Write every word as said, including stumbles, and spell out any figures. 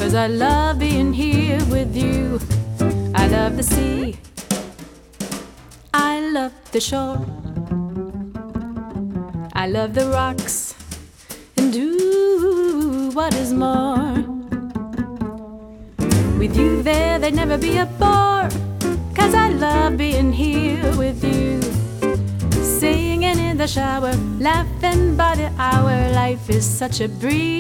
'cause I love being here with you. I love the sea, I love the shore, I love the rocks, and do what is more. With you there, there'd never be a bore, 'cause I love being here with you. Singing in the shower, laughing by the hour, life is such a breeze.